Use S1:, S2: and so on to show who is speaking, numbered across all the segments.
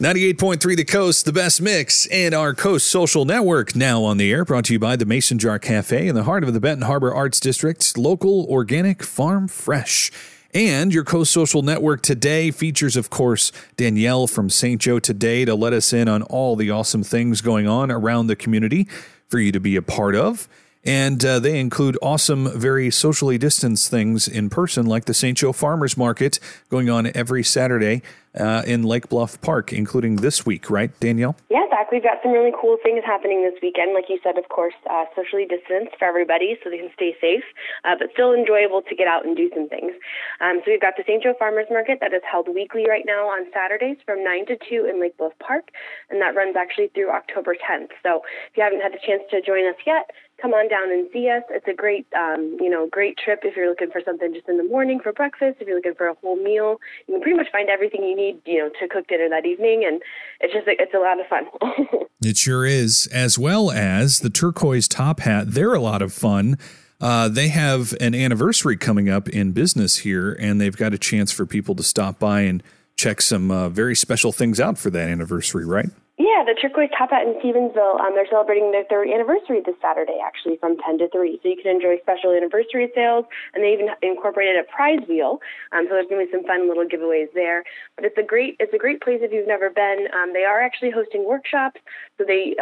S1: 98.3 The Coast, the best mix, and our Coast Social Network now on the air, brought to you by the Mason Jar Cafe in the heart of the Benton Harbor Arts District, local, organic, farm fresh. And your Coast Social Network today features, of course, Danielle from St. Joe Today to let us in on all the awesome things going on around the community for you to be a part of. And they include awesome, very socially distanced things in person, like the St. Joe Farmers Market going on every Saturday in Lake Bluff Park, including this week, right, Danielle?
S2: Yeah, Zach, we've got some really cool things happening this weekend. Like you said, of course, socially distanced for everybody so they can stay safe, but still enjoyable to get out and do some things. So we've got the St. Joe Farmers Market that is held weekly right now on Saturdays from 9 to 2 in Lake Bluff Park, and that runs actually through October 10th. So if you haven't had the chance to join us yet, come on down and see us. It's a great, great trip if you're looking for something just in the morning for breakfast. If you're looking for a whole meal, you can pretty much find everything you need, to cook dinner that evening, and it's a lot of fun.
S1: It sure is, as well as the turquoise top hat. They're a lot of fun. They have an anniversary coming up in business here, and they've got a chance for people to stop by and check some very special things out for that anniversary, right?
S2: Yeah, the Turquoise Top Hat in Stevensville, they're celebrating their third anniversary this Saturday, actually, from 10 to 3. So you can enjoy special anniversary sales, and they even incorporated a prize wheel. So there's going to be some fun little giveaways there. But it's a great place if you've never been. They are actually hosting workshops, so they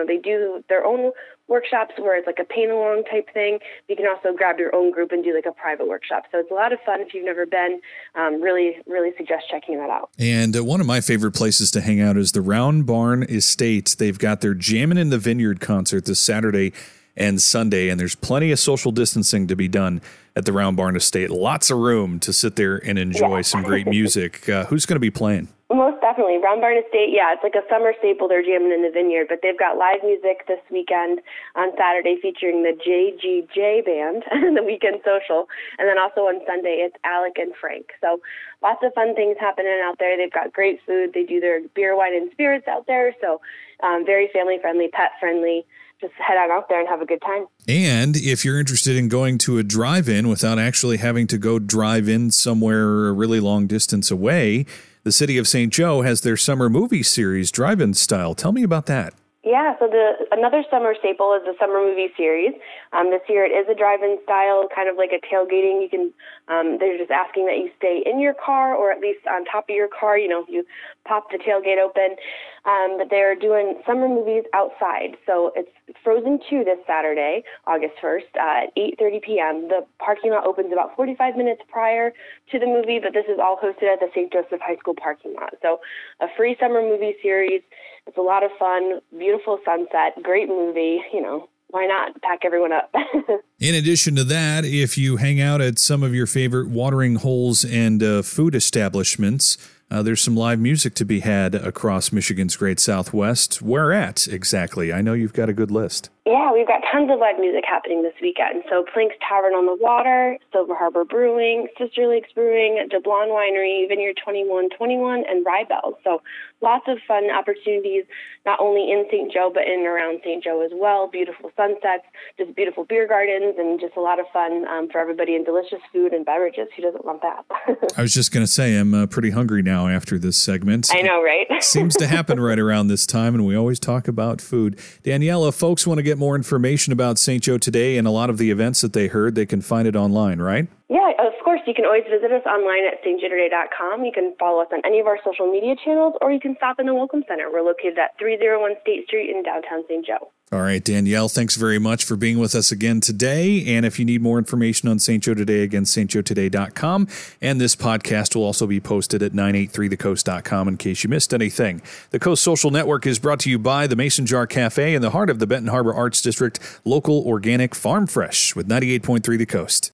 S2: do their own workshops where it's like a paint-along type thing. You can also grab your own group and do like a private workshop. So it's a lot of fun if you've never been. Really, really suggest checking that out.
S1: And one of my favorite places to hang out is the Round Barn Estate. They've got their Jammin' in the Vineyard concert this Saturday and Sunday, and there's plenty of social distancing to be done at the Round Barn Estate. Lots of room to sit there and enjoy some great music. Who's going to be playing?
S2: Most definitely. Round Barn Estate, yeah, it's like a summer staple. They're jamming in the vineyard, but they've got live music this weekend on Saturday featuring the JGJ Band and the Weekend Social. And then also on Sunday, it's Alec and Frank. So lots of fun things happening out there. They've got great food. They do their beer, wine, and spirits out there. So very family-friendly, pet-friendly. Just head on out there and have a good time.
S1: And if you're interested in going to a drive-in without actually having to go drive in somewhere a really long distance away, the City of St. Joe has their summer movie series, Drive-In Style. Tell me about that.
S2: Yeah, so another summer staple is the summer movie series. This year it is a drive-in style, kind of like a tailgating. You can, they're just asking that you stay in your car or at least on top of your car. You pop the tailgate open. But they're doing summer movies outside. So it's Frozen 2 this Saturday, August 1st at 8:30 p.m. The parking lot opens about 45 minutes prior to the movie, but this is all hosted at the St. Joseph High School parking lot. So a free summer movie series. It's a lot of fun, beautiful sunset, great movie, why not pack everyone up?
S1: In addition to that, if you hang out at some of your favorite watering holes and food establishments, there's some live music to be had across Michigan's Great Southwest. Where at exactly? I know you've got a good list.
S2: Yeah, we've got tons of live music happening this weekend. So Plink's Tavern on the Water, Silver Harbor Brewing, Sister Lakes Brewing, DeBlond Winery, Vineyard 2121, and Rye Bells. So lots of fun opportunities, not only in St. Joe, but in and around St. Joe as well. Beautiful sunsets, just beautiful beer gardens, and just a lot of fun for everybody, and delicious food and beverages. Who doesn't want that?
S1: I was just going to say, I'm pretty hungry now after this segment.
S2: I know, right?
S1: Seems to happen right around this time, and we always talk about food. Danielle, if folks want to get more information about St. Joe Today and a lot of the events that they heard, they can find it online, right?
S2: Yeah, of course. You can always visit us online at stjoetoday.com. You can follow us on any of our social media channels, or you can stop in the Welcome Center. We're located at 301 State Street in downtown St. Joe.
S1: All right, Danielle, thanks very much for being with us again today. And if you need more information on St. Joe Today, again, stjoetoday.com. And this podcast will also be posted at 983thecoast.com in case you missed anything. The Coast Social Network is brought to you by the Mason Jar Cafe in the heart of the Benton Harbor Arts District, local, organic, farm fresh with 98.3 The Coast.